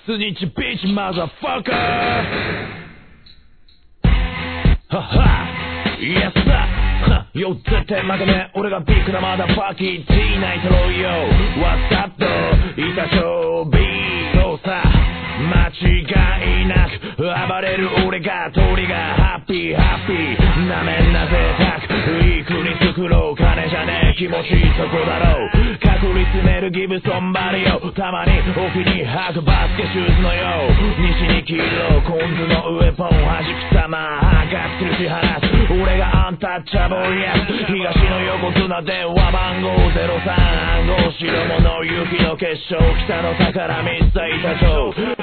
スニッチビッチマザーファッカーははイエスさよ絶対負けね俺がビッグなマザーファッキー T ナイトローよわざといたしょビートさ間違いなく暴れる俺が鳥がハッピーハッピーなめんな贅沢いい国作ろう金じゃねえ気持ちそこだろう確率メルギブソンバリオたまに沖に履くバスケシューズのよう西に黄色コンズのウェポン弾く玉破格するし話す俺がアンタッチャボルや東の横綱電話番号03暗号白物雪の結晶北の宝ミスター板長